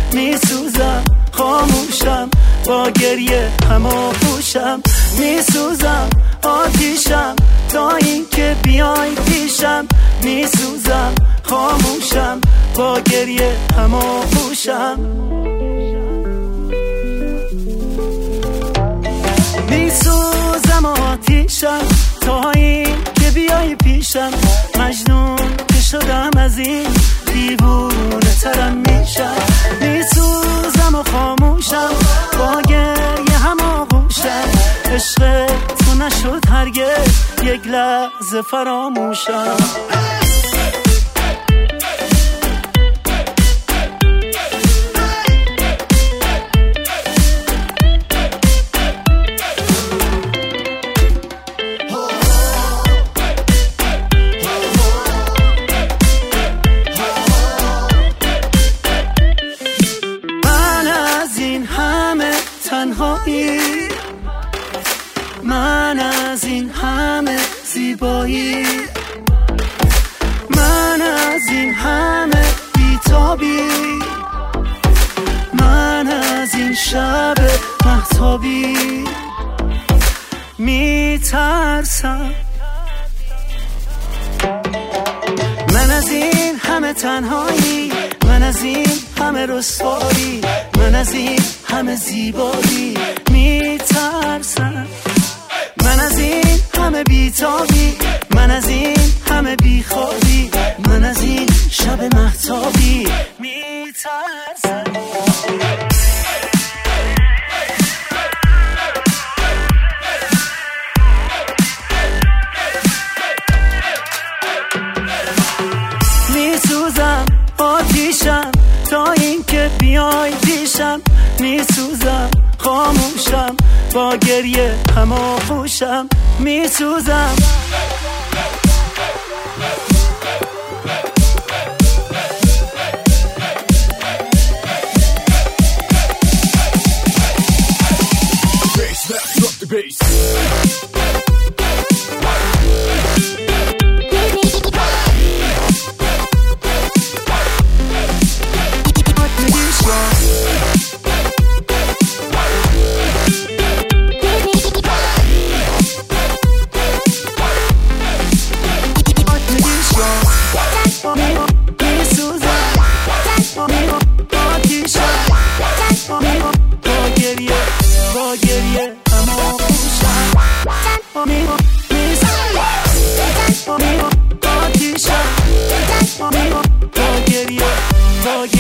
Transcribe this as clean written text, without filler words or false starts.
میسوزم خاموشم با گریه همو پوشم میسوزم آتیشم تا این که بیای پیشم میسوزم خاموشم با گریه همو پوشم میسوزم آتیشم تا این که بیای پیشم مجنون که شدم از این دیوونه ترم میشم میسوزم و خاموشم با گریه هم آغوشم عشق تو نشد هرگز یک لحظه فراموشم من از این همه زیبایی من از این همه بیتابی من از این شب مهتابی میترسم من از این همه تنهایی من از این همه رسوایی من از این همه زیبایی میترسم من از این همه بیتابی من از این همه بیخوابی من از این شب مهتابی میترسم میسوزم آتیشم تا این که بیای پیشم میسوزم خاموشم با گریه همو پوشم میسوزم Oh, yeah.